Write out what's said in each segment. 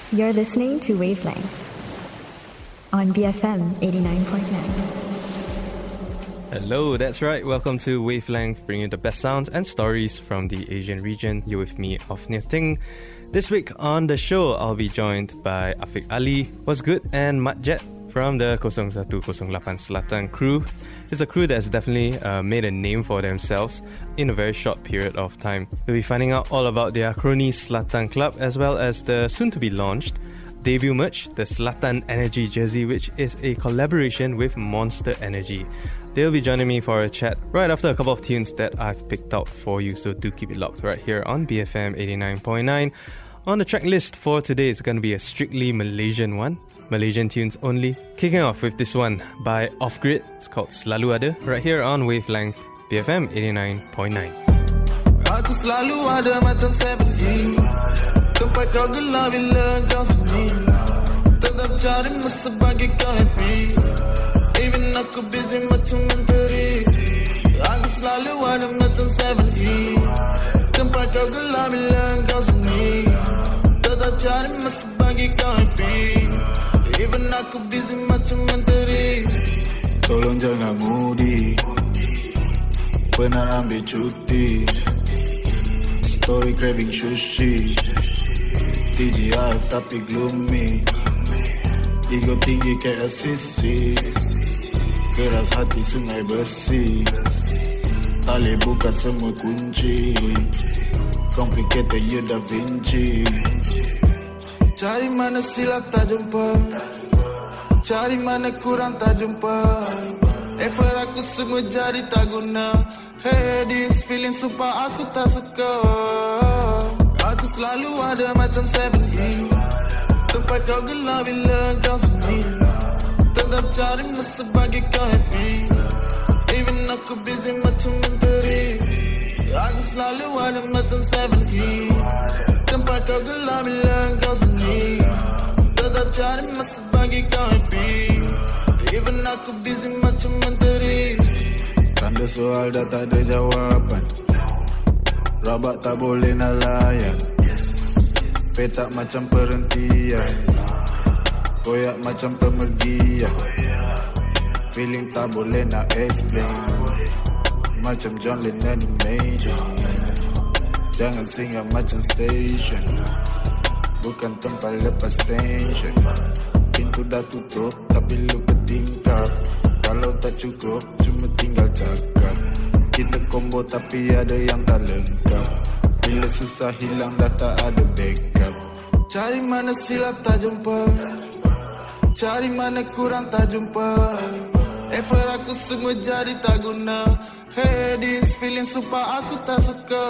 You're listening to Wavelength on BFM 89.9. Hello, that's right. Welcome to Wavelength, bringing you the best sounds and stories from the Asian region. You're with me, Ofnia Ting. This week on the show, I'll be joined by Afiq Ali, What's Good, and Mat Jet from the 0108 Selatan crew. It's a crew that's definitely made a name for themselves in a very short period of time. We'll be finding out all about their Kroni Selatan Club as well as the soon-to-be-launched debut merch, the Selatan Energy jersey, which is a collaboration with Monster Energy. They'll be joining me for a chat right after a couple of tunes that I've picked out for you, so do keep it locked right here on BFM 89.9. On the track list for today, it's going to be a strictly Malaysian one. Malaysian tunes only. Kicking off with this one by Off Grid. It's called Selalu Ada, right here on Wavelength, BFM 89.9. Aku selalu ada macam 70. Tempat kau gelap bila kau sunyi. Tetap cari masa bagi kau happy. Even aku busy macam menteri. Aku selalu ada macam 70. Tempat kau gelap bila kau sunyi. Tetap cari masa bagi kau happy. Even aku busy macam menteri. Tolong jangan mudi. Pernah ambil cuti. Story craving sushi. TGIF tapi gloomy. Ego tinggi kayak sisi. Keras hati sungai besi. Tali bukan semua kunci. Complicated you Da Vinci. Cari mana silap tak jumpa. Cari mana kurang tak jumpa. Effort aku semua jadi tak guna. Hey, this feeling sumpah aku tak suka. Aku selalu ada macam 70. Tempat kau gelap bila kau sunyi. Tetap cari masa bagi kau happy. Even aku busy macam menteri. Aku selalu ada macam 70. Tempat kau gelap bila kau sunyi. Tetap cari masa bagi kau happy. Even aku busy macam menteri. Tanda soal dah tak ada jawapan. Rabak tak boleh nak layan. Petak macam perhentian. Koyak macam pemergian. Feeling tak boleh nak explain. Macam John Lennon Imagine. Jangan singgah macam station. Bukan tempat lepas tension. Pintu dah tutup tapi lupa tingkap. Kalau tak cukup cuma tinggal cakap. Kita combo tapi ada yang tak lengkap. Bila susah hilang dah tak ada backup. Cari mana silap tak jumpa. Cari mana kurang tak jumpa. Effort aku semua jadi tak guna. Hey, this feeling sumpah aku tak suka.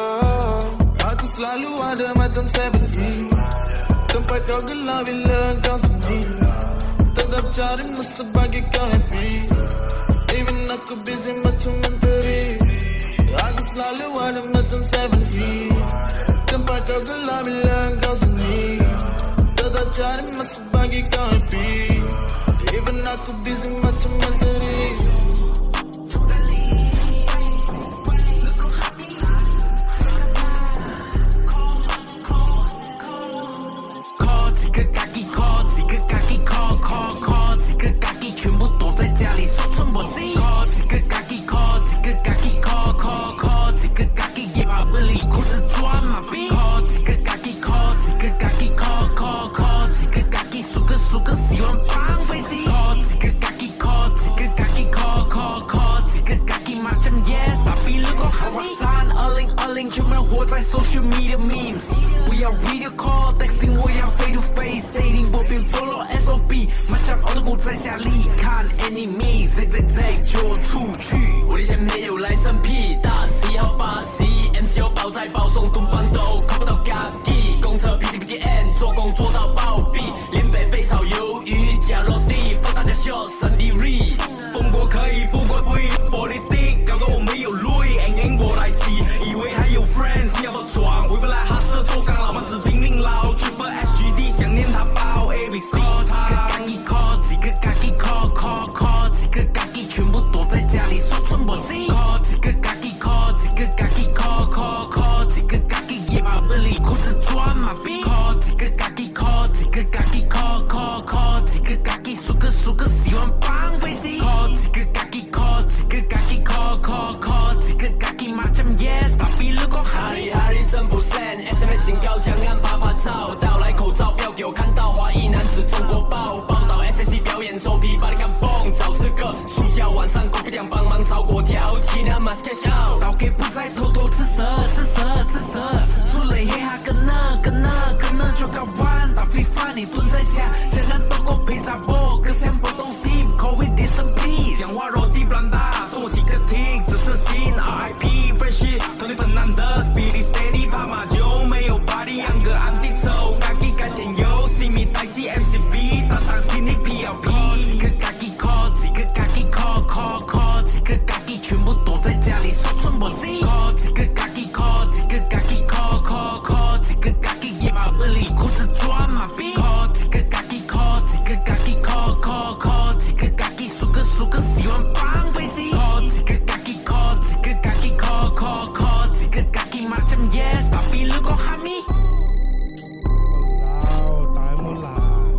Aku selalu ada macam 70. Tempat kau gelap bila kau sunyi. Tetap cari masa bagi kau happy. Even aku busy macam menteri. Aku selalu ada macam 70. Tempat kau gelap bila kau sunyi. Tetap cari masa bagi kau happy. Even aku busy macam menteri. Social media memes, we are video call, texting 我要 face to face, dating 我便 follow SOP， macam auto 股在家里看 anime， ZZZ 就出去。我的钱没有来生屁，大戏好把戏 ，MCO 包在包送东帮都靠不到咖喱，公车 PTPTN 做工做到暴毙，连北北炒鱿鱼加落地，放大家笑三 D re， 风波可以不怪不义，玻璃地搞得我没有路，我来提，以为还有 friends， 要不闯，回不来哈色做钢，老妈子拼命捞 ，Triple SGD 想念他包 ABC， 几个咖喱 call， 几个咖喱 call， 几个咖喱全部躲在家里说春。 kena jo kawan tak FIFA你蹲在家这个都够陪着我个 sample 都 steam COVID distant please 讲话 roti belanda 送我几个 tick 只是心 RIP friendship Tony Fernandez Billy Steady 怕马酒没有 body 养个安迪走嘎给改天有 see me 代替 MCB 当当心里 PLP 几个嘎给 call 几个嘎给 call 几个嘎给全部躲在家里收存我自己 call 几个嘎给 call 几个嘎给 call 几个嘎给也把本里裤子装马逼 call 几个嘎给 call 几个嘎给 call 几个嘎给数个喜欢放飞机 call 几个嘎给 call 几个嘎给 call 几个嘎给 macam yes tapi lu kok hami Walao 打来木啦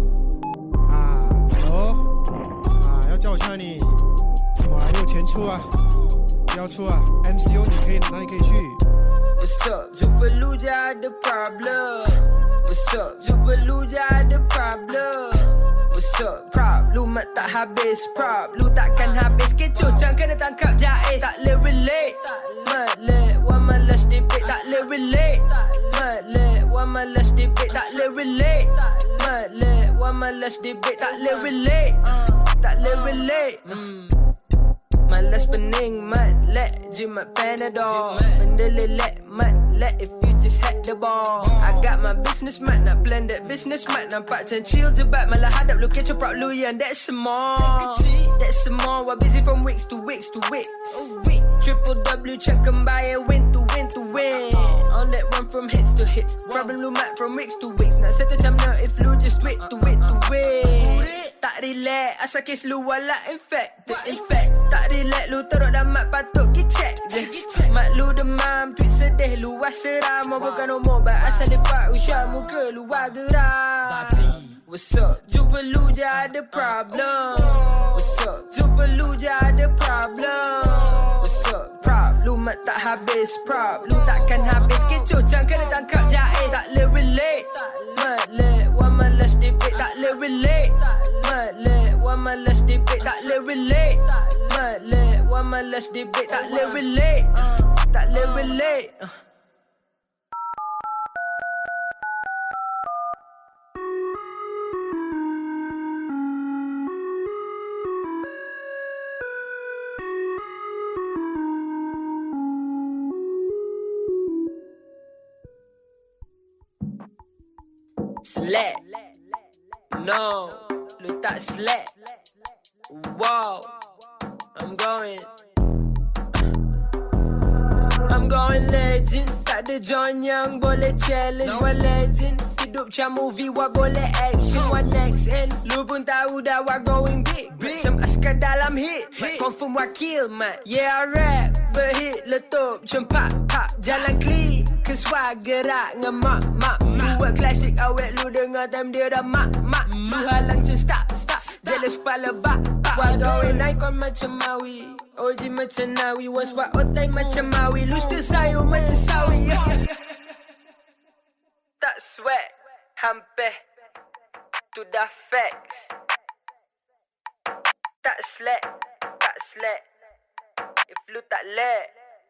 Hello 要叫我去哪里怎么还没有钱出啊不要出啊 MCO 你可以哪里可以去 What's up? Jumpa lu je ada problem. What's up? Jumpa lu je ada problem. What's up? Prop, lu mat tak habis. Prop, lu takkan habis. Kecoh jangan kena tangkap jais. Tak le relate. Mat le, wan malas debate. Tak le relate. Mat le, wan malas debate. Tak le relate. Mat le, wan malas debate. Tak le relate. Tak le relate. Malas pening mat let jimat Panadol benda lelek mat let if you just had the ball I got my business mat nak plan that business mat nampak macam chill je bat malah hadap lu kecoh prop lu yang that's small while busy from weeks to weeks Triple W check kembali win to win on that one from hits to hits problem lu mat from weeks to weeks nak settle macam mana if lu just wait to win tak relax asal kes lu wala infected tak relax lu teruk dah mat patut gi check je mat lu demam tweet sedih luas seram bukan umur bak asal lepak usah muka luar geram What's up jumpa lu je ada problem What's up jumpa lu je ada problem What's up prop lu mat tak habis prop lu takkan habis kecoh jangan kena tangkap jais tak le relate mat le wan malas debate tak le relate mat le wan malas debate tak le relate mat le wan malas debate tak le relate tak le relate Slack No lu tak slack Wow I'm going legend tak ada join yang boleh challenge One legend hidup macam movie Wah boleh action One next end lu pun tahu dah wah going big macam askar dalam hit confirm wakil mat yeah I rap berhit letup macam pak jalan clean ke swag gerak ngemak lu buat klasik awet lu dengar time dia dah mak lu halang macam stop jealous kepala bak wah going icon macam Maui OG macam Nawi once buat otai macam Maui lu still sayur macam sawi tak sweat hampir tu dah facts tak slack if lu tak let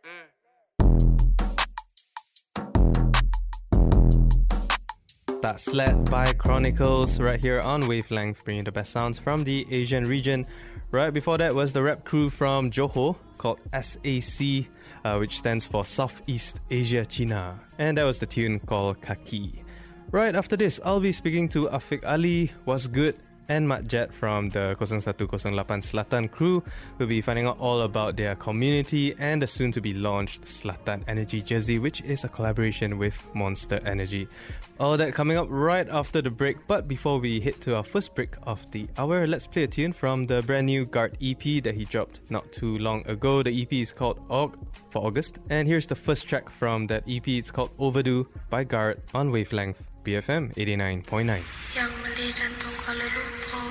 Tak Slack by Chronicles right here on Wavelength, bringing the best sounds from the Asian region. Right before that was the rap crew from Johor called SAC, which stands for Southeast Asia China. And that was the tune called Kaki. Right after this, I'll be speaking to Afiq Ali, What's Good, and Mat Jet from the 0108 Selatan crew. We'll be finding out all about their community and the soon-to-be launched Selatan Energy jersey, which is a collaboration with Monster Energy. All that coming up right after the break. But before we hit to our first break of the hour, let's play a tune from the brand new Guard EP that he dropped not too long ago. The EP is called for August. And here's the first track from that EP. It's called Overdue by Guard on Wavelength BFM 89.9. Yang beli jantung Kuala Lumpur.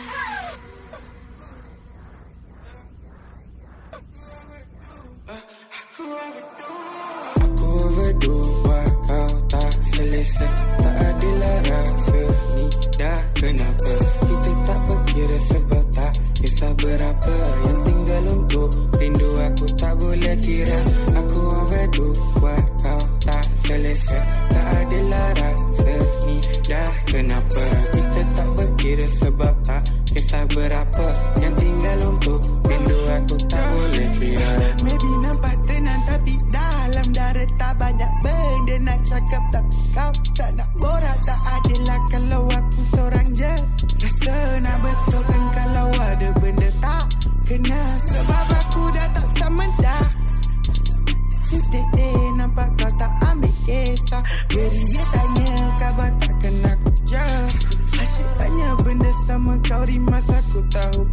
Aku overdue buat kau tak selesa. Tak adil rasa ni dah kenapa. Kita tak berkira sebab tak kisah berapa. Yang tinggal untuk rindu aku tak boleh kira. Aku overdue buat kau tak selesa. Tak adil rasa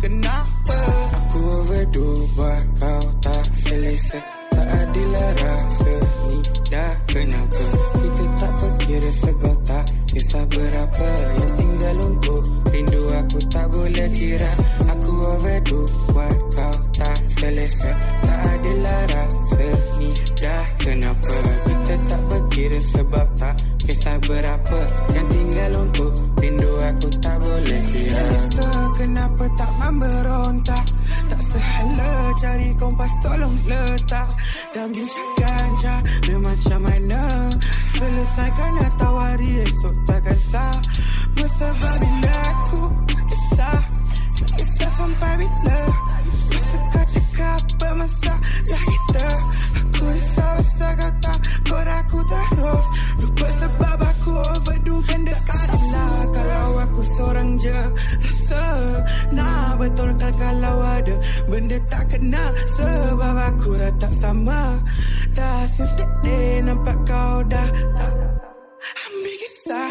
kenapa aku overdo buat kau tak selesa. Tak adil lah rasa ni dah kenapa. Kita tak berkira sebab tak kisah berapa. Yang tinggal untuk rindu aku tak boleh kira. Aku overdo buat kau tak selesa. Tak adil lah rasa ni dah kenapa. Kita tak berkira sebab tak kisah berapa. Yang tinggal untuk rindu aku tak boleh kira. Kenapa tak memberontak? Tak sehala cari kompas tolong letak. Dan bincangkan cara macam mana selesaikan atau hari esok takkan sah. Sebab bila aku tak kisah sampai bila. Masa kau cakap bermasalah kita. Aku risau kau tak kor aku terus. Lupa sebab aku overdo benda adalah. Kalau aku seorang je rasa nak betulkan kalau ada benda tak kena. Sebab aku dah tak sama. Dah since that day nampak kau dah tak ambil kisah.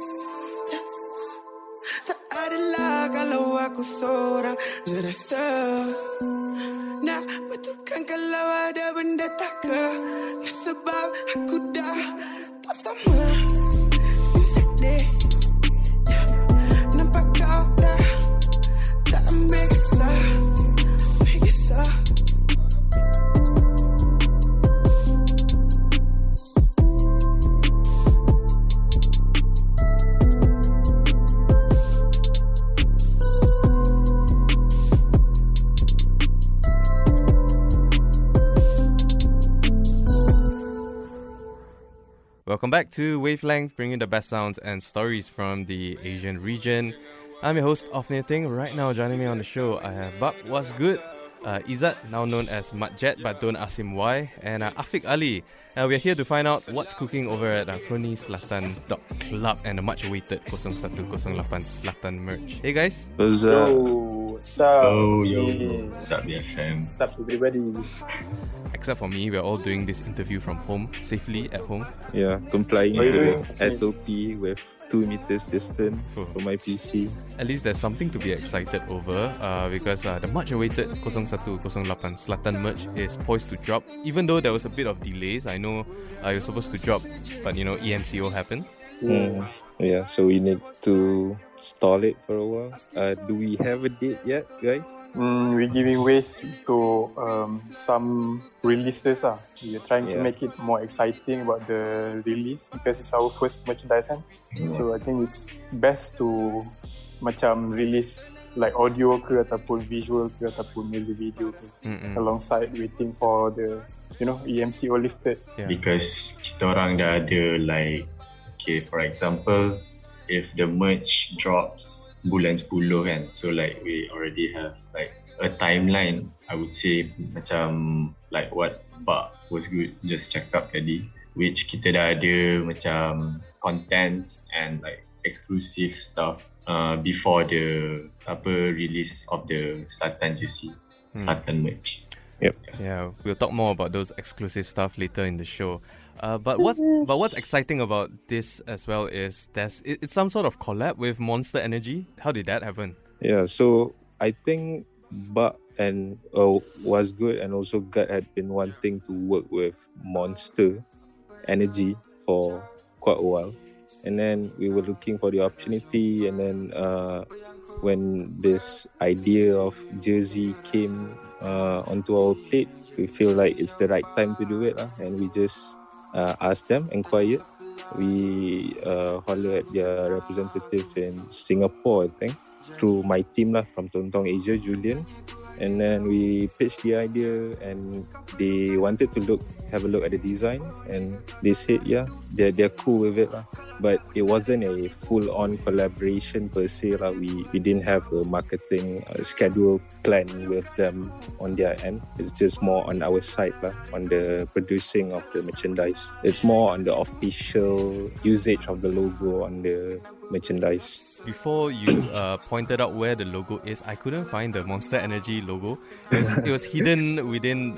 Tak adalah kalau aku seorang je rasa nak betulkan kalau ada benda tak ke. Sebab aku dah tak sama. Since that day nampak kau dah tak ambil kisah. Ambil kisah. Welcome back to Wavelength, bringing the best sounds and stories from the Asian region. I'm your host, Off Knitting. Right now, joining me on the show, I have Bab What's Good, Izzat, now known as Matjet, but don't ask him why, and Afiq Ali. We're here to find out what's cooking over at Kroni Selatan Club and the much-awaited 0108 Selatan merch. Hey guys. What's up? What's up? What's up, BFM? What's up, everybody? Except for me, we're all doing this interview from home, safely at home. Yeah, complying to the SOP with 2 meters distance from my PC. At least there's something to be excited over because the much-awaited 0108 Selatan merch is poised to drop. Even though there was a bit of delays, I know it was supposed to drop, but EMCO happened. Yeah, so we need to stall it for a while. Do we have a date yet, guys? We're giving ways to some releases. We're trying to make it more exciting about the release because it's our first merchandise. So I think it's best to macam release like audio ke ataupun visual ke ataupun music video ke alongside waiting for the EMCO lifted. Because kita orang dah ada like, okay, for example, if the merch drops bulan 10 kan, so like we already have like a timeline. I would say macam like what Bak Was Good just check up tadi, which kita dah ada macam contents and like exclusive stuff before the release of the Selatan jersey, Selatan merch. Yep. Yeah, we'll talk more about those exclusive stuff later in the show. But what's exciting about this as well is it's some sort of collab with Monster Energy. How did that happen? Yeah, so I think Bak and Was Good and also Gut had been wanting to work with Monster Energy for quite a while. And then we were looking for the opportunity, and then when this idea of jersey came onto our plate, we feel like it's the right time to do it, and we just asked them, inquired. We hollered at their representative in Singapore, I think, through my team from Tontong Asia, Julian. And then we pitched the idea, and they wanted to have a look at the design, and they said, yeah, they're cool with it. But it wasn't a full-on collaboration per se. We didn't have a marketing schedule plan with them on their end. It's just more on our side, on the producing of the merchandise. It's more on the official usage of the logo on the merchandise. Before you pointed out where the logo is, I couldn't find the Monster Energy logo. It was hidden within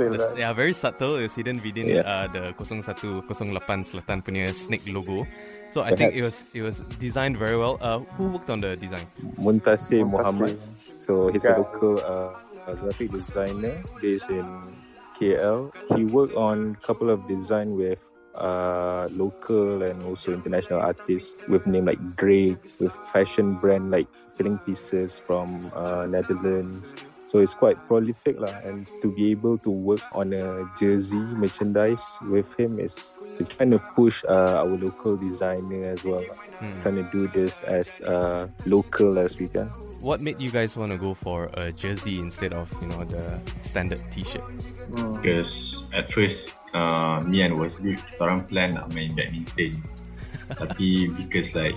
very subtle. It was hidden within the 0108 Selatan punya snake logo. So I think it was designed very well. Who worked on the design? Muntasir Muhammad. So he's a local graphic designer based in KL. He worked on a couple of design with local and also international artists with name like Drake, with fashion brand like Filling Pieces from Netherlands. So it's quite prolific lah, and to be able to work on a jersey merchandise with him it's trying to push our local designer as well. Trying to do this as local as we can. What made you guys want to go for a jersey instead of the standard t-shirt? Because at first me and was good, kita orang plan nak main badminton. Tapi because like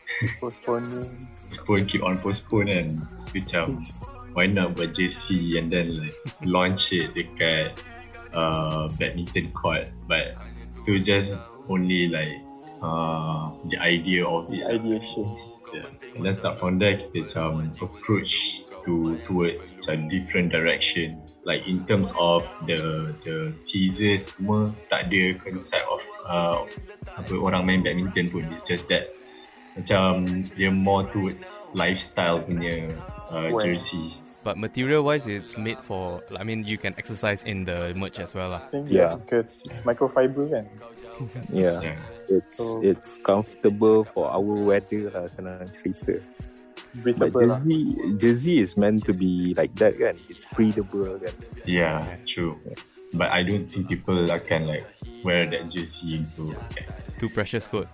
keep on postpone kan, macam why not buat jersey and then like launch it dekat badminton court, but to just only like the idea of it. The ideation. Yeah. And then start from there, kita macam approach towards macam different direction. Like in terms of the teasers semua tak ada concept of apa orang main badminton pun. It's just that macam dia more towards lifestyle punya jersey. But material-wise, it's made for. I mean, you can exercise in the merch as well, lah. Yeah, because it's microfiber, kan? Yeah. It's comfortable for our weather lah, senang cerita. But jersey is meant to be like that, kan? It's breathable, kan? Yeah, true. But I don't think people can like wear that jersey into too precious kot.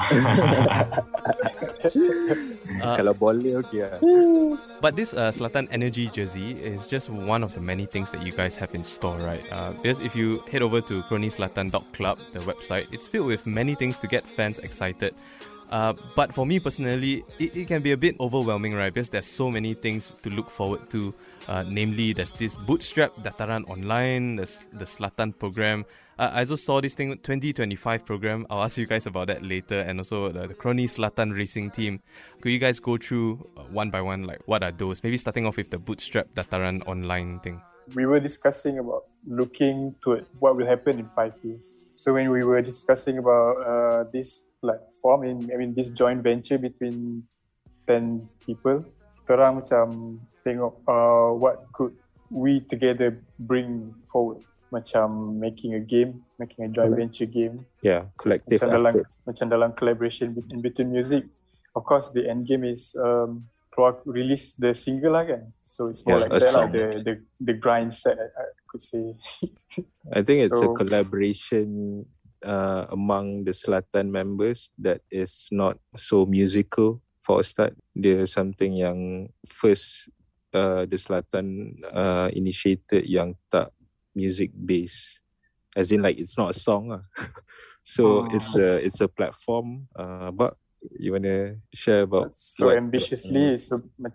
Kalau boleh, okay. But this Selatan Energy jersey is just one of the many things that you guys have in store, right? Because if you head over to kroniselatan.club, the website, it's filled with many things to get fans excited. But for me personally, it can be a bit overwhelming, right? Because there's so many things to look forward to. Namely, there's this Bootstrap Dataran Online, there's the Selatan program. I also saw this thing, 2025 program. I'll ask you guys about that later. And also the Kroni Selatan Racing Team. Could you guys go through one by one, like what are those? Maybe starting off with the Bootstrap Dataran Online thing. We were discussing about looking to what will happen in 5 years. So when we were discussing about this platform, I mean this joint venture between 10 people, terang macam tengok what could we together bring forward. Macam making a joint venture game. Yeah, collective effort. Macam dalam collaboration in between music. Of course, the end game is release the single lah kan. So it's more like that lah, the grind set, I could say. I think it's a collaboration among the Selatan members that is not so musical for a start. There's something yang first the Selatan initiated yang tak music based, as in like it's not a song lah. So it's a platform. But you wanna share about so ambitiously it's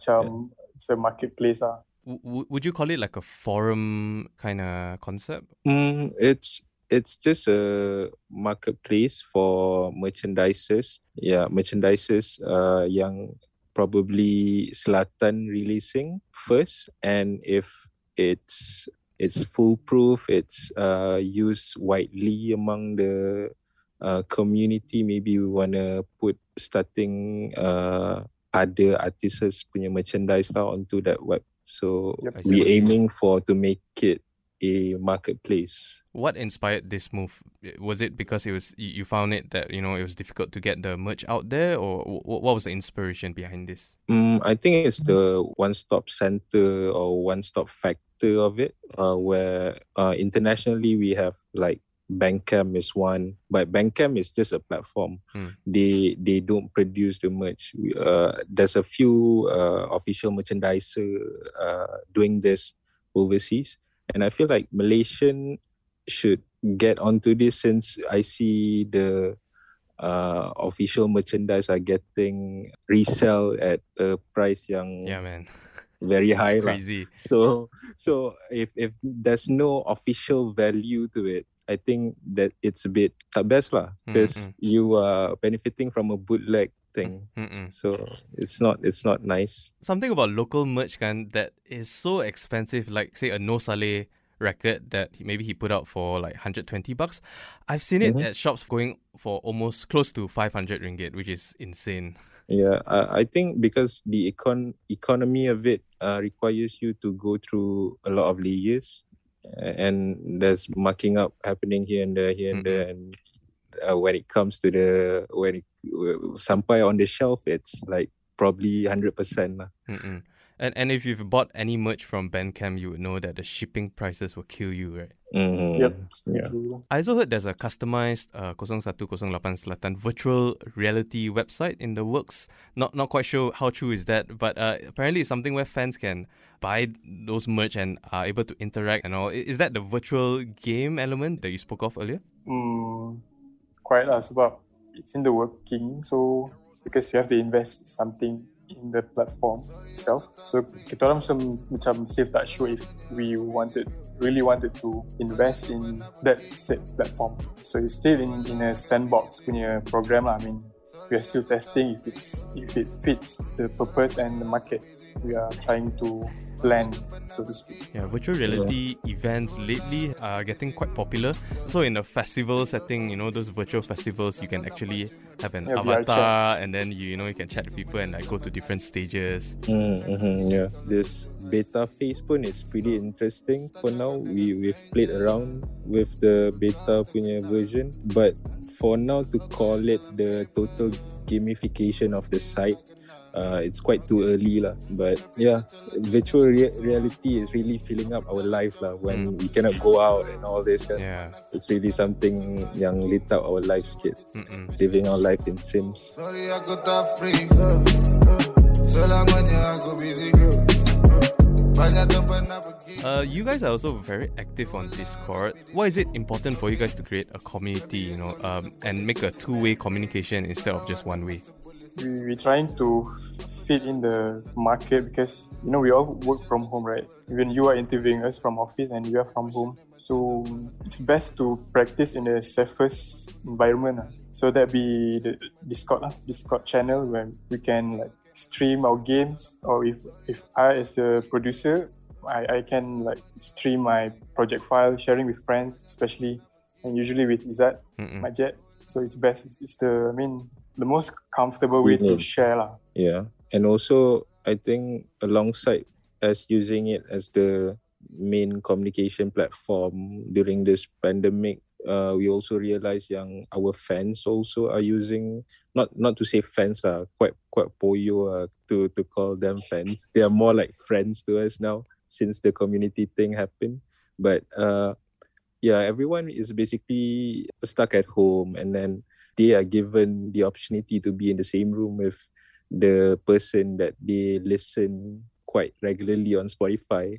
a marketplace lah. Would you call it like a forum kind of concept? It's just a marketplace for merchandises. Yeah, merchandises yang probably Selatan releasing first, and if it's foolproof, it's used widely among the community, maybe we wanna put starting other artists punya merchandise lah onto that web. So we aiming to make it a marketplace. What inspired this move? Was it because you found it that it was difficult to get the merch out there, or what was the inspiration behind this? I think it's the one-stop center or one-stop factor of it, where internationally we have like Bandcamp is one, but Bandcamp is just a platform. They don't produce the merch. There's a few official merchandiser doing this overseas, and I feel like Malaysian should get onto this, since I see the official merchandise are getting resell at a price yang very high. Crazy. So if there's no official value to it, I think that it's a bit tak best lah, because you are benefiting from a bootleg thing. So it's not nice. Something about local merch that is so expensive, like say a No Saleh record that maybe he put out for like $120. I've seen it at shops going for almost close to 500 ringgit, which is insane. Yeah, I think because the economy of it requires you to go through a lot of layers, and there's marking up happening here and there, and when it comes to sampai on the shelf, it's like probably 100% lah. And if you've bought any merch from Bandcamp, you would know that the shipping prices will kill you, right? Yep. Yeah. I also heard there's a customized 0108 Selatan virtual reality website in the works. Not quite sure how true is that, but apparently it's something where fans can buy those merch and are able to interact and all. Is that the virtual game element that you spoke of earlier? Quite lah, sebab it's in the working, so because you have to invest something in the platform itself. So kita orang macam still tak sure if we really wanted to invest in that said platform. So it's still in a sandbox punya program lah. I mean, we are still testing if it fits the purpose and the market we are trying to plan, so to speak. Yeah, virtual reality events lately are getting quite popular. So in a festival setting, you know, those virtual festivals, you can actually have an avatar, and then you can chat to people and like go to different stages. Yeah, this beta phase pun is pretty interesting. For now, we've played around with the beta punya version, but for now to call it the total gamification of the site, it's quite too early lah. But yeah, virtual reality is really filling up our life lah. When we cannot go out and all this, it's really something yang lit up our lives sikit. Living our life in Sims. Sorry aku tak free, selamanya aku busy. You guys are also very active on Discord. Why is it important for you guys to create a community, and make a two-way communication instead of just one way? We're trying to fit in the market because, we all work from home, right? Even you are interviewing us from office and we are from home. So it's best to practice in the safest environment. So that be the Discord channel where we can like stream our games, or if I as a producer, I can like stream my project file, sharing with friends, especially and usually with Izzat, my jet. So it's best. It's the most comfortable way to share lah. Yeah, and also I think alongside us using it as the main communication platform during this pandemic, we also realize yang our fans also are using, not to say fans lah, quite poyo to call them fans. They are more like friends to us now since the community thing happened. But everyone is basically stuck at home, and then they are given the opportunity to be in the same room with the person that they listen quite regularly on Spotify.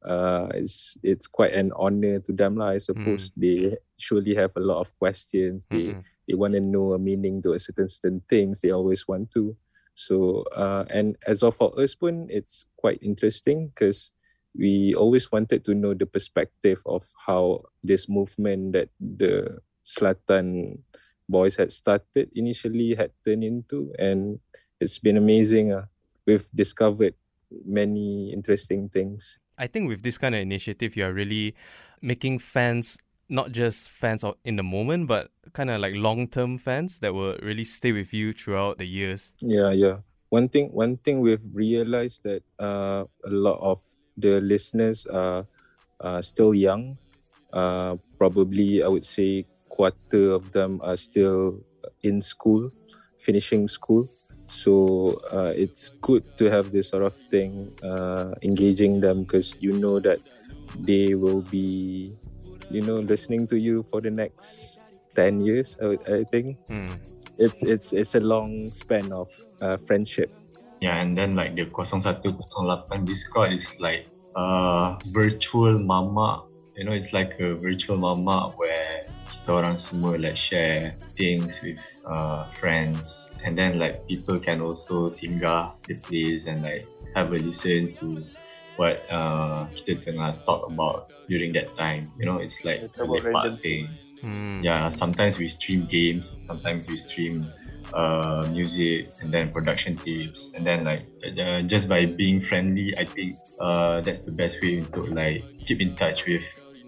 It's quite an honor to them lah, I suppose. They surely have a lot of questions. They want to know a meaning to a certain things. They always want to. So and as of for us pun, it's quite interesting because we always wanted to know the perspective of how this movement that the Selatan boys had started initially had turned into, and it's been amazing. We've discovered many interesting things. I think with this kind of initiative, you are really making fans not just fans in the moment, but kind of like long-term fans that will really stay with you throughout the years. Yeah. One thing we've realized that a lot of the listeners are still young. Probably, I would say, quarter of them are still in school, finishing school. So it's good to have this sort of thing, engaging them, because you know that they will be, listening to you for the next 10 years, I think. It's a long span of friendship. Yeah, and then like the 0108 Discord is like virtual mama. It's like a virtual mama where kita orang semua like share things with friends, and then like people can also singgah the place and like have a listen to what kita tengah talk about during that time. It's like a lepak thing. Yeah, sometimes we stream games, sometimes we stream music, and then production tips, and then like just by being friendly, I think that's the best way to like keep in touch with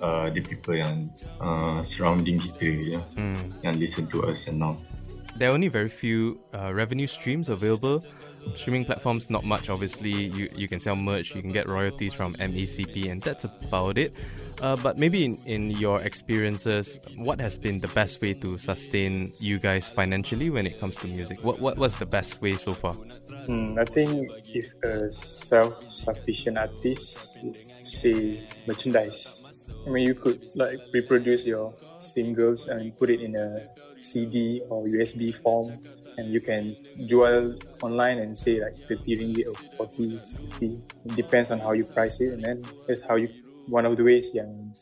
the people yang surrounding kita, yang listen to us and all. There are only very few revenue streams available. Streaming platforms, not much, obviously. You can sell merch, you can get royalties from MECP, and that's about it. But maybe in your experiences, what has been the best way to sustain you guys financially when it comes to music? What was the best way so far? I think if a self-sufficient artist, say merchandise, I mean, you could like reproduce your singles and put it in a CD or USB form, and you can jual online and say like 30 ringgit or 40, 50. It depends on how you price it, and then that's how you, one of the ways yang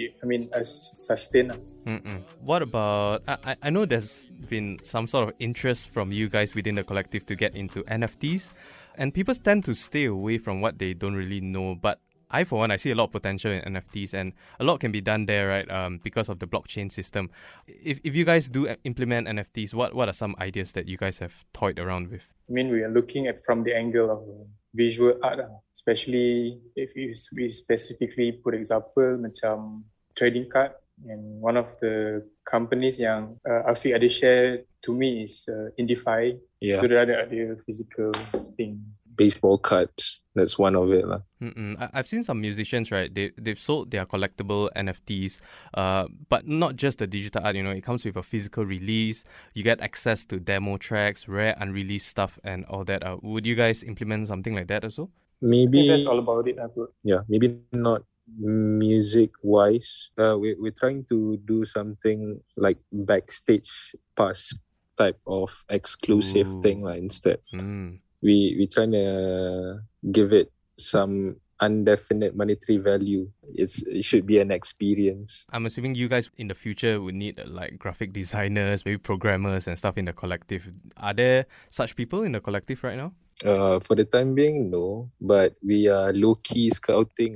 us sustain. What about, I know there's been some sort of interest from you guys within the collective to get into NFTs, and people tend to stay away from what they don't really know, but for one, I see a lot of potential in NFTs, and a lot can be done there, right? Because of the blockchain system. If you guys do implement NFTs, what are some ideas that you guys have toyed around with? I mean, we are looking at from the angle of visual art, especially if we specifically put example macam trading card, and one of the companies yang Afiq ada share to me is Indify. Yeah. So there are physical thing. Baseball cards, that's one of it. I've seen some musicians, right? They've sold their collectible NFTs, but not just the digital art, it comes with a physical release. You get access to demo tracks, rare unreleased stuff and all that. Would you guys implement something like that also? I Maybe think that's all about it. Yeah, maybe not music wise. We're trying to do something like backstage pass type of exclusive thing instead. We trying to give it some indefinite monetary value. It should be an experience. I'm assuming you guys in the future would need like graphic designers, maybe programmers and stuff in the collective. Are there such people in the collective right now? For the time being, no. But we are low-key scouting.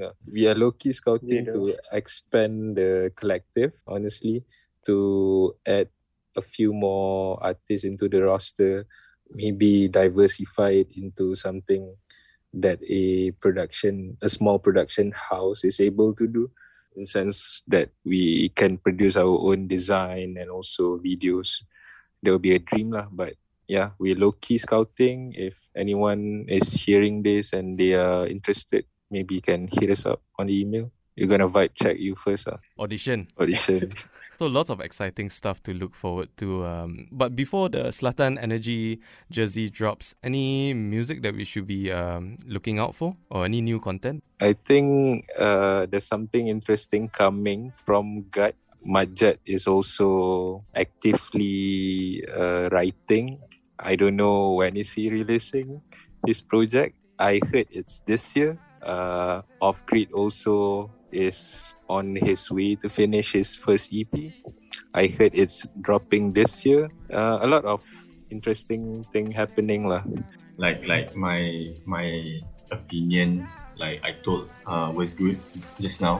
To expand the collective, honestly, to add a few more artists into the roster. Maybe diversify it into something that a small production house is able to do, in the sense that we can produce our own design and also videos. That would be a dream lah. But yeah, we're low-key scouting. If anyone is hearing this and they are interested, maybe you can hit us up on the email. You're going to vibe check you first. Audition. So lots of exciting stuff to look forward to. But before the Zlatan Energy jersey drops, any music that we should be looking out for, or any new content? I think there's something interesting coming from Gut. Majid is also actively writing. I don't know when is he releasing his project. I heard it's this year. Off Grid also is on his way to finish his first EP. I heard it's dropping this year. A lot of interesting thing happening lah. Like my opinion, like I told was good just now.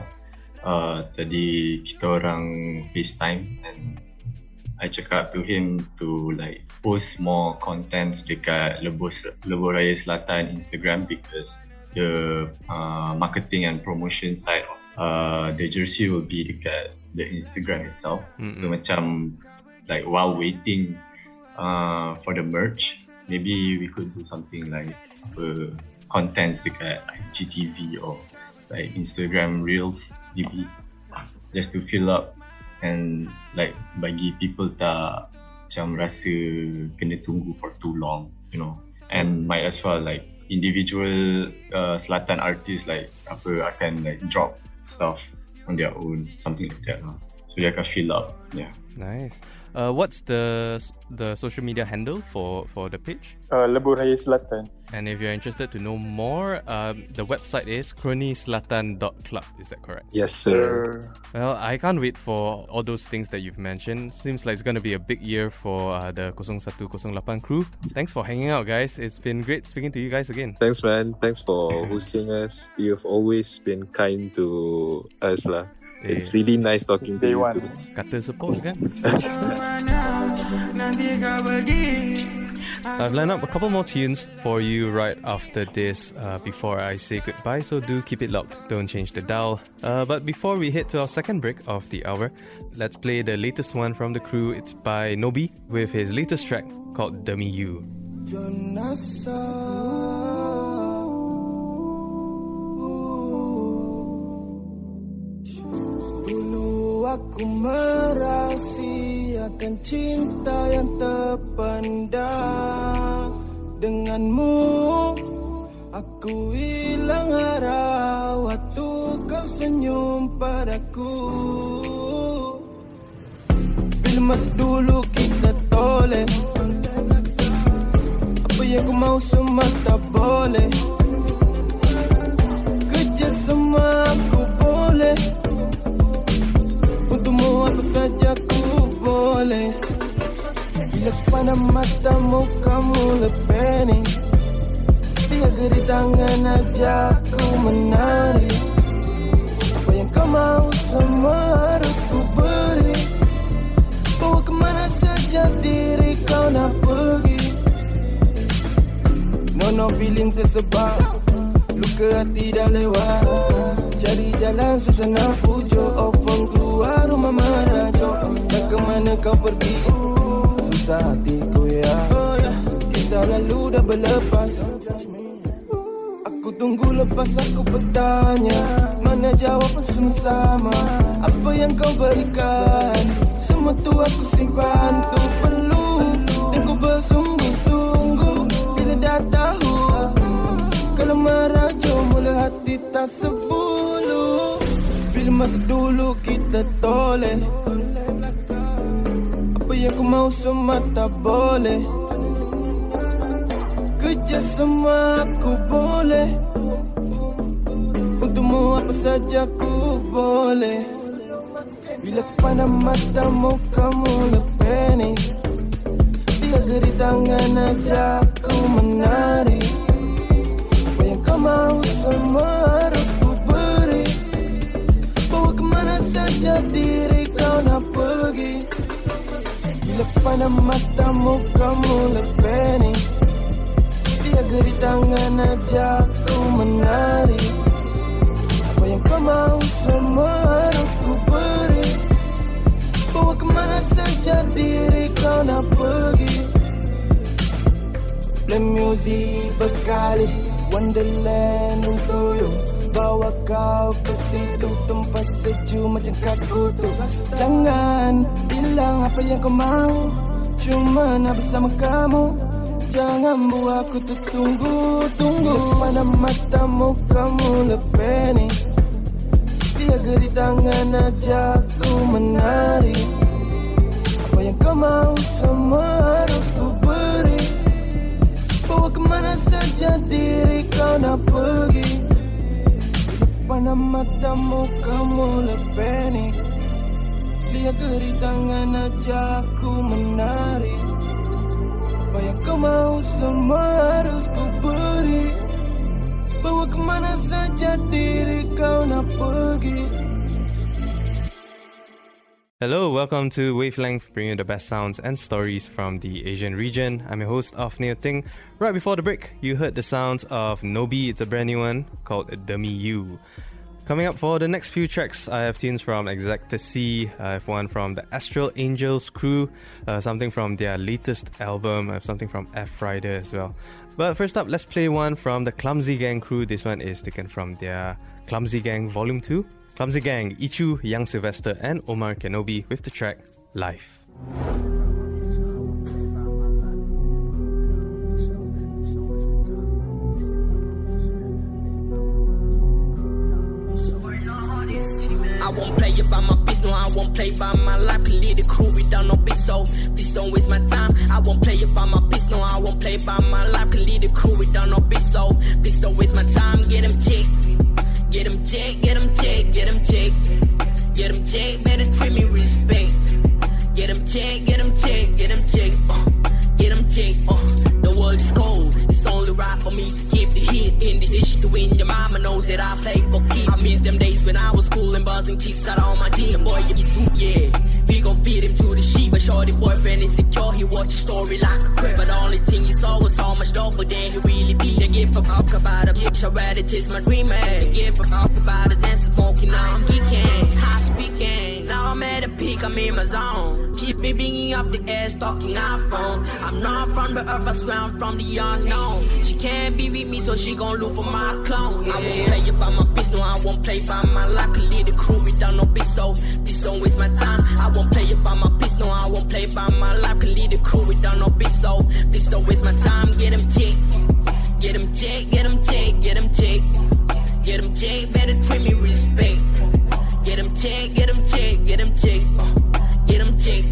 Tadi kita orang FaceTime and I cakap to him to like post more contents dekat Lebuh Raya Selatan Instagram, because the marketing and promotion side of the jersey will be dekat the Instagram itself. So macam like while waiting for the merch, maybe we could do something like contents dekat IGTV or like Instagram Reels maybe, just to fill up and like bagi people tak macam rasa kena tunggu for too long, and might as well like individual Selatan artists like akan like drop stuff on their own, something like that lah. So they can fill up. Yeah. Nice. What's the social media handle for the page? Lebuh Raya Selatan. And if you're interested to know more, the website is kroniselatan.club. Is that correct? Yes, sir. Well, I can't wait for all those things that you've mentioned. Seems like it's going to be a big year for the 0108 crew. Thanks for hanging out, guys. It's been great speaking to you guys again. Thanks, man. Thanks for hosting us. You've always been kind to us lah. It's really nice talking to you too. Kata support kan? I've lined up a couple more tunes for you right after this before I say goodbye, so do keep it locked. Don't change the dial. But before we head to our second break of the hour, let's play the latest one from the crew. It's by Nobi with his latest track called Demi You. Dulu aku merahsiakan cinta yang terpendam. Denganmu aku hilang arah waktu kau senyum padaku. Bila masa dulu kita toleh, apa yang kau mau semua tak boleh. Kerja semua aku boleh, untukmu apa saja aku boleh. Bila pandang matamu kamu lepeni, dia geri tangan aja aku menari. Apa yang kau mau semua harus ku beri. Bawa kemana saja diri kau nak pergi. No feeling tersebar, luka hati dah lewat. Cari jalan susah nak pujuk. Ofeng keluar rumah merajuk. Tak ke mana kau pergi, susah hatiku ya. Kisah lalu dah berlepas. Aku tunggu lepas aku bertanya, mana jawapan semua sama. Apa yang kau berikan, semua tu aku simpan. Tu perlu dan ku bersungguh-sungguh. Bila dah tahu kalau merajuk mula hati tak sebulu. Bila masa dulu kita toleh, apa yang ku mau semua tak boleh. Kerja semua aku boleh, untukmu apa saja aku boleh. Bila pandang matamu kamu lepeni, dia geri tangan aja aku menari. Apa yang kau mau semua harus ku beri. Bawa kemana saja diri kau nak pergi. Bila pandang matamu kamu lepeni, dia geri tangan aja aku menari. Apa yang kau mau semua harus ku beri. Bawa kemana saja diri kau nak pergi. Play music berkali, Wonderland untuk you. Bawa kau ke situ, tempat sejuk macam kaku tu. Jangan bilang apa yang kau mau, cuma nak bersama kamu. Jangan buat aku tertunggu-tunggu. Mana matamu kamu lepeni, dia geri tangan aja aku menari. Apa yang kau mau semua harus ku beri. Bawa kemana saja diri kau nak pergi. Mana matamu kamu lepeni, dia geri tangan aja aku menari. Apa yang kau mau semua harus ku beri. Bawa kemana saja diri kau nak pergi. Hello, welcome to Wavelength, bringing the best sounds and stories from the Asian region. I'm your host, Afnir Ting. Right before the break, you heard the sounds of Nobi. It's a brand new one called Demi You. Coming up for the next few tracks, I have tunes from Exacta C, I have one from the Astral Angels crew, something from their latest album, I have something from F Rider as well. But first up, let's play one from the Clumsy Gang crew. This one is taken from their Clumsy Gang Volume 2. Clumsy Gang, Ichu, Young Sylvester and Omar Kenobi with the track Life. I won't play it by my bitch, no, I won't play by my life. Can lead the crew without no bitch, so please don't waste my time. I won't play it by my bitch, no, I won't play by my life. Can lead the crew without no bitch, so please don't waste my time. Get him check, get him check, get him check, get him check, get him check, better treat me respect. Get him check, get him check, get him check, get him check. The world is cold, it's only right for me to keep the heat in this issue to win. Your mama knows that I play for keeps. I miss them days when I was cool and buzzing cheeks out on my team. Boy, you be sweet, yeah. We gon' feed him to the sheep, but show Shorty boyfriend insecure, he watch his story like a crib. But the only thing he saw was how much doper than he really be. They give a fuck about a bitch, I'd rather chase my dream, man. They give a fuck about a dance smoking, now I'm geeking. High speaking, now I'm at a peak, I'm in my zone. Keep me bringing up the air, stalking iPhone. I'm not from the earth, I swear I'm from the unknown. She can't be with me, so she gon' look for my clone. I won't play it by my bitch, no, I won't play by my life. Can lead the crew without no bitch, so please don't waste my time. I won't play it by my bitch, no, I won't play by my life. Can lead the crew without no bitch, so please don't waste my time. Get him chick, get him chick, get him chick, get him chick, get him chick, better treat me respect. Get him chick, get him chick, get him chick, get him chick.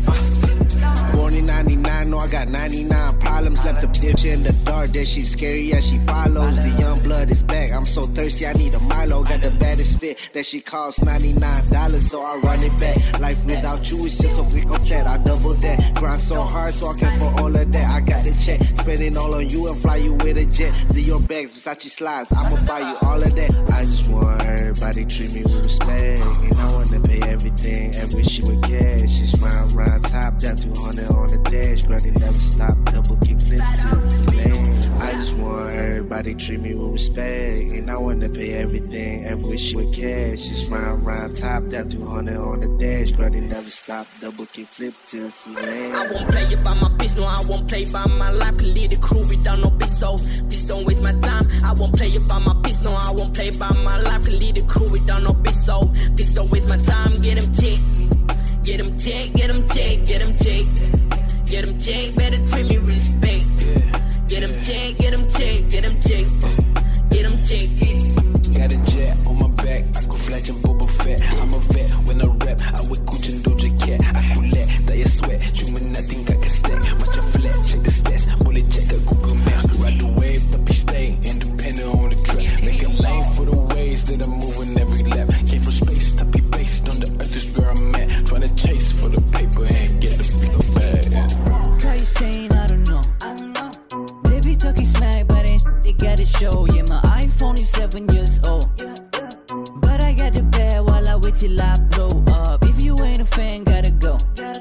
Born in 99, no, I got 99 problems. Left the bitch in the dark, that she's scary, yeah, she follows. The young blood is back, I'm so thirsty, I need a Milo. Got the baddest fit, that she costs $99, so I run it back. Life without you is just a flick of that, I double that. Grind so hard, so I can for all of that. I got the check, spend it all on you and fly you with a jet. Dior bags, Versace slides, I'ma buy you all of that. I just want everybody treat me with respect, and I wanna pay everything, every shit with cash. Just round top, down 200 on the dash, granny never stop, double kick flip to the lane. I just want everybody treat me with respect, and I wanna pay everything, every shit with cash. Just round top, down 200 on the dash, granny never stop, double kick flip to the lane. I won't play it by my bitch, no, I won't play by my life. Can lead the crew without no bitch, so please don't waste my time. I won't play it by my bitch, no, I won't play by my life. Can lead the crew without no bitch, so please don't waste my time. Get him chick, get him chick, get him chick, get him chick, get him chick, better treat me respect. Get him chick, get him chick, get him chick, get him chick. Got a jet on my back, I go flash and Boba Fett. I'm a vet when I rap, I wear Gucci and Doja Cat. I cool let, that you sweat, human nothing I can stack. Much a flat, check the stats, bullet check a Google Maps. Ride the wave, but be stay independent on the track. Make a lane for the ways that I'm moving every lap. Came from space, to be based on the earth is where I'm at. Tryna chase for the paper and get the feel of bad. Try you saying I don't know. They be talking smack, but ain't they gotta show. Yeah, my iPhone is 7 years old, but I got the bad while I wait till I blow up. If you ain't a fan, gotta go.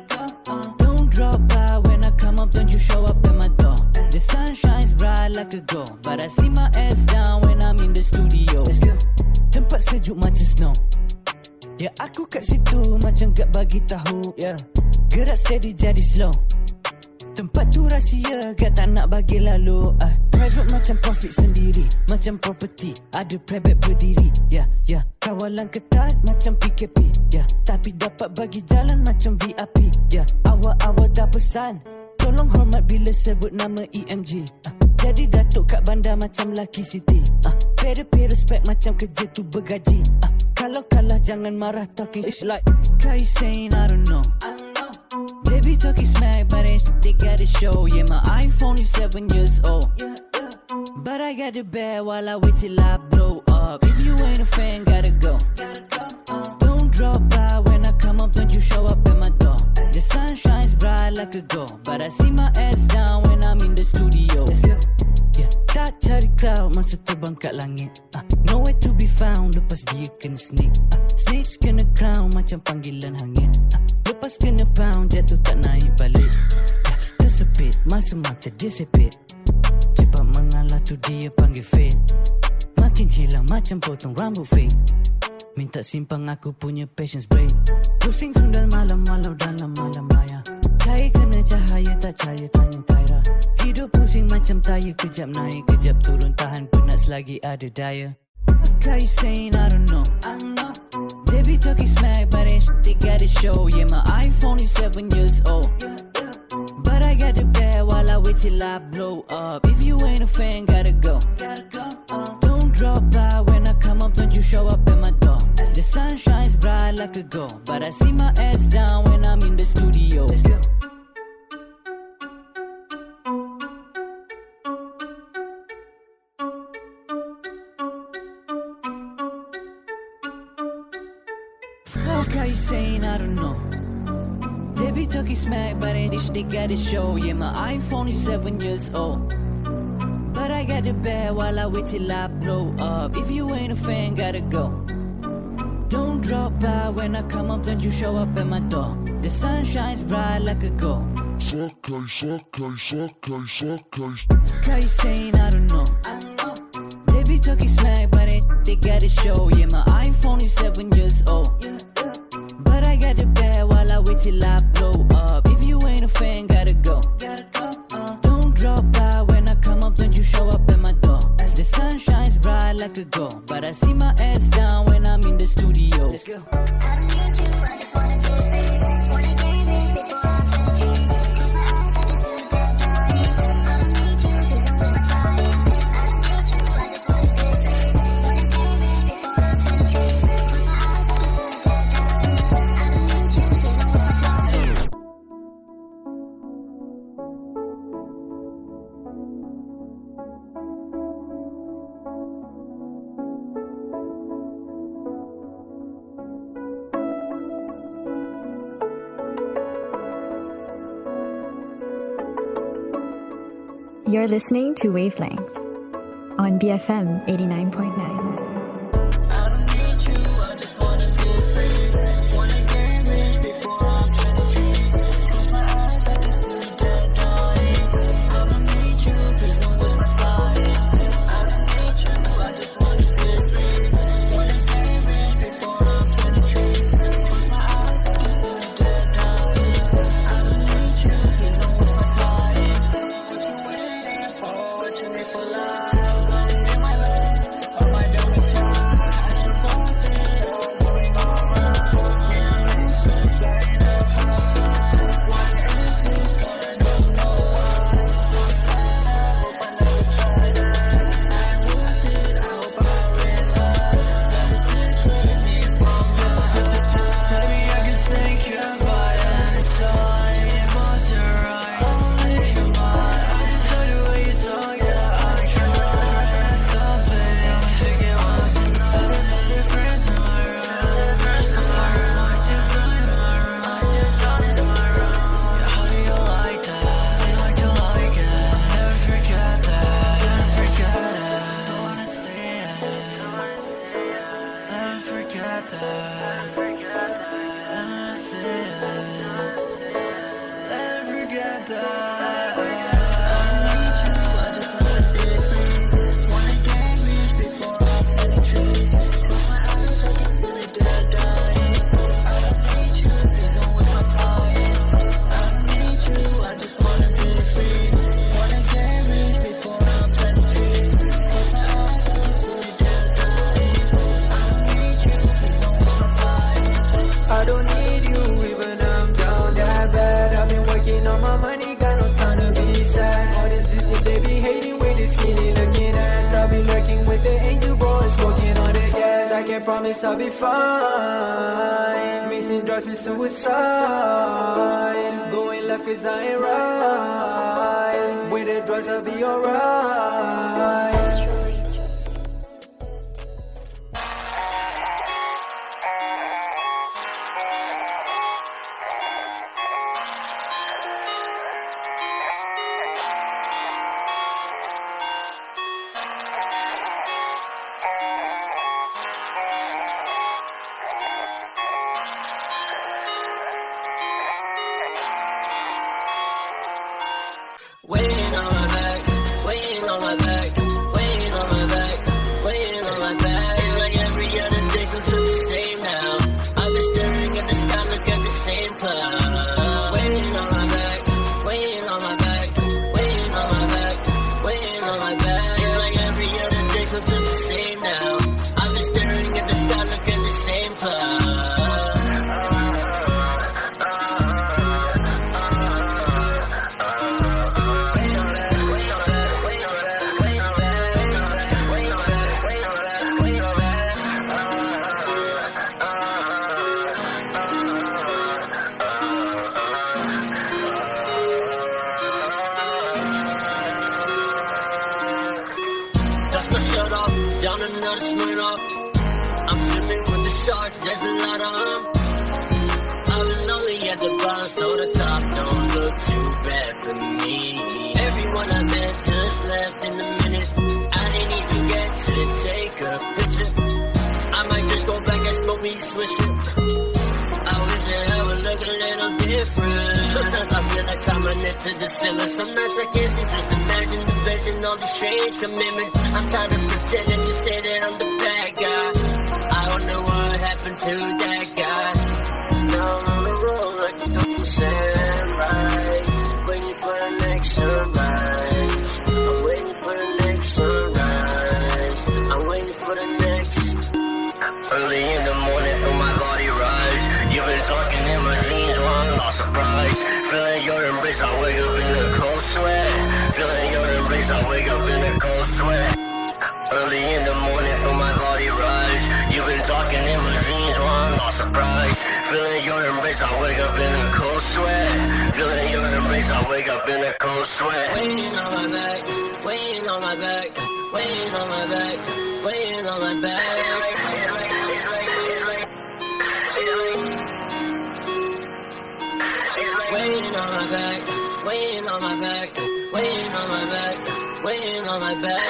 Don't drop by when I come up, don't you show up at my door. The sun shines bright like a gold, but I see my ass down when I'm in the studio. Let's go. Tempat sejuk macam snow, ya aku kat situ macam gak bagi tahu. Yeah, gerak steady jadi slow. Tempat tu rahsia, gak tak nak bagi lalu. Private macam profit sendiri, macam property, ada private berdiri. Ya, ya, kawalan ketat macam PKP. Ya, tapi dapat bagi jalan macam VIP. Ya, awal-awal dah pesan, tolong hormat bila sebut nama EMG. Jadi datuk kat bandar macam Lucky City. Pay respect macam kerja tu bergaji. Kalau kalah jangan marah, talking it's like how you saying I don't know. They be talking smack, but ain't they gotta show. Yeah, my iPhone is 7 years old, but I got the bad while I wait till I blow up. If you ain't a fan, gotta go. Don't drop by when I come up, don't you show up at my door. The sun shines bright like a gold, but I see my ass down when I'm in the studio. Let's go. Yeah, tak cari cloud masa terbang kat langit. Nowhere to be found lepas dia kena sneak. Snitch kena crown macam panggilan hangit. Lepas kena pound jatuh tak naik balik. Tersepit masa mata dia sepit. Cepat mengalah tu dia panggil fate. Makin hilang macam potong rambut fake. Minta simpang aku punya patience break. Pusing sundal malam walau dalam malam maya. Cahaya kena cahaya, tak cahaya tanya Tyra. Hidup pusing macam tayar, kejap naik kejap turun. Tahan penat selagi ada daya. How you saying I don't know. They be talking smack, but ain't they gotta show. Yeah, my iPhone is 7 years old, but I got the bad while I wait till I blow up. If you ain't a fan, gotta go. Don't drop by when I come up, don't you show up at my door. The sun shines bright like a gold, but I see my ass down when I'm in the studio. Let's go. How you saying I don't know. They be talking smack, but ain't they gotta show. Yeah, my iPhone is 7 years old, but I got the bad while I wait till I blow up. If you ain't a fan, gotta go. Don't drop by when I come up, don't you show up at my door. The sun shines bright like a gold. Try you saying I don't know. They be talking smack, but they gotta show. Yeah, my iPhone is 7 years old. But I got the bag while I wait till I blow up. If you ain't a fan, gotta go. Don't drop by when I come up, don't you show up at my door. The sun shines bright like a gold, but I see my ass down when I'm in the studio. Let's go. You're listening to Wavelength on BFM 89.9. Promise I'll be fine. Mixing drugs with suicide. Going left cause I ain't right. With the drugs I'll be alright. Weighing on my back, weighing on my back, weighing on my back, weighing on my back. It's like every other day feels the same now. I've been staring at the sky, look at the same cloud. Weighing on my back, weighing on my back, weighing on my back, weighing on my back. It's like every other day feels the same now. I've been staring at the sky, look at the same cloud. Shut up, down another Smirnoff. I'm swimming with the sharks, there's a lot of them. I've been lonely at the bottom, so the top don't look too bad for me. Everyone I met just left in a minute. I didn't even get to take a picture. I might just go back and smoke me swishing. I wish that I would look a little different. Sometimes I feel like I'm running to the ceiling. Some nights I can't sleep, just imagine the beds and all these strange commitments. I'm tired of pretending you say that I'm the bad guy. I don't know what happened to that guy. Now I'm on the road like a double samurai, waiting for the next sunrise. I'm waiting for the next sunrise. I'm waiting for the next. Early in the morning, feel my body rise. You've been talking in my dreams, well, I'm not surprised. Feeling your embrace, I wake up in a cold sweat. Feeling your embrace, I wake up in a cold sweat. Early in the morning, feel my body rise. You've been talking in my dreams, well, I'm not surprised. Feeling your embrace, I wake up in a cold sweat. Feeling your embrace, I wake up in a cold sweat. Waiting on my back, waiting on my back, waiting on my back, waiting on my back. Waiting on my back, waiting on my back, waiting on my back, waiting on my back.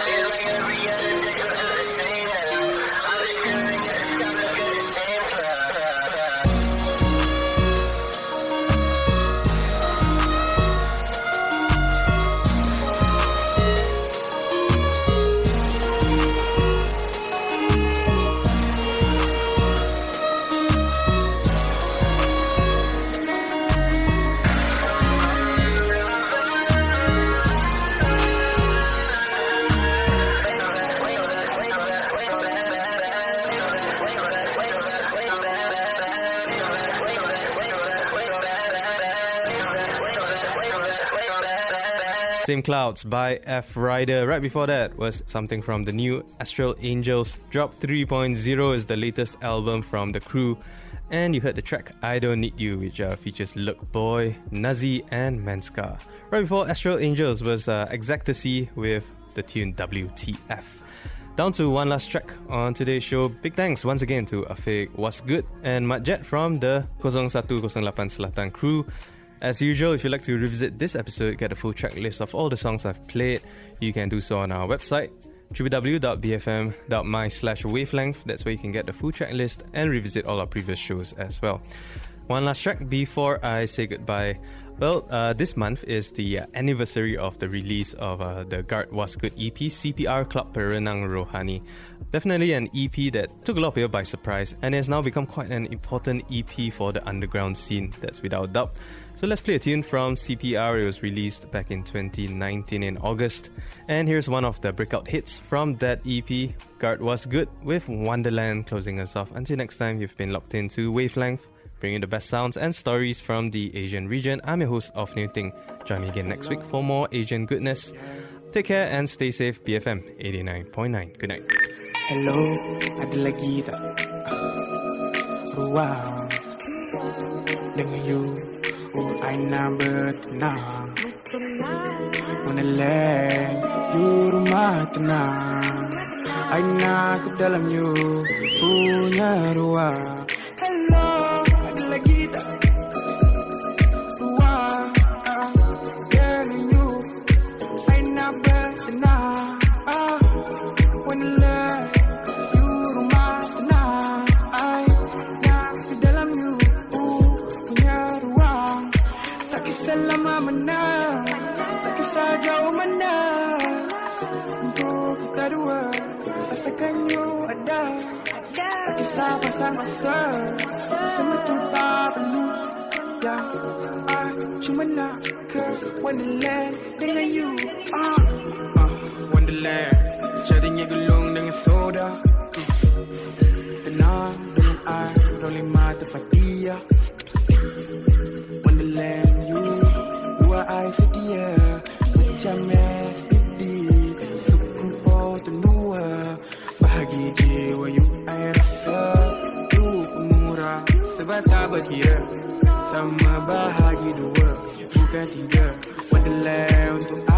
Same Clouds by F Rider. Right before that was something from the new Astral Angels. Drop 3.0 is the latest album from the crew. And you heard the track I Don't Need You, which features Look Boy, Nazi and Menska. Right before Astral Angels was Exactasy with the tune WTF. Down to one last track on today's show. Big thanks once again to Afiq Was Good and Matjet from the 0108 Selatan crew. As usual, if you'd like to revisit this episode, get a full track list of all the songs I've played, you can do so on our website, www.bfm.my/wavelength. That's where you can get the full track list and revisit all our previous shows as well. One last track before I say goodbye. Well, this month is the anniversary of the release of the Guard Was Good EP, CPR Club Perenang Rohani. Definitely an EP that took a lot of people by surprise and has now become quite an important EP for the underground scene, that's without doubt. So let's play a tune from CPR. It was released back in 2019 in August. And here's one of the breakout hits from that EP, Guard Was Good, with Wonderland closing us off. Until next time, you've been locked into Wavelength, bringing the best sounds and stories from the Asian region. I'm your host of New Ting. Join me again next week for more Asian goodness. Take care and stay safe. BFM 89.9. Good night. Hello, ada lagi tak ruang dengan you? Oh, I nak bertenang, mana land you rumah tenang. I nak ke dalam you punya ruang. Hello, ada lagi tak ruang dengan you? I nak bertenang, mana land you rumah tenang. I nak ke dalam you punya ruang. Tak kisah lama mana, tak kisah jauh mana, untuk kita dua rasakan you ada. Tak kisah pasal masa, semua tu tak perlu. Yang I cuma nak ke Wonderland dengan you. Wonderland, carinya gulung dengan soda. Tenang dengan I, rolling mata Fatia. Wonderland you, buat I setia. Macam SPD, suku po tenua. Bahagi jiwa you I rasa tu pemurah. Sebab tak berkira, sama bahagi dua, bukan tiga. Wonderland untuk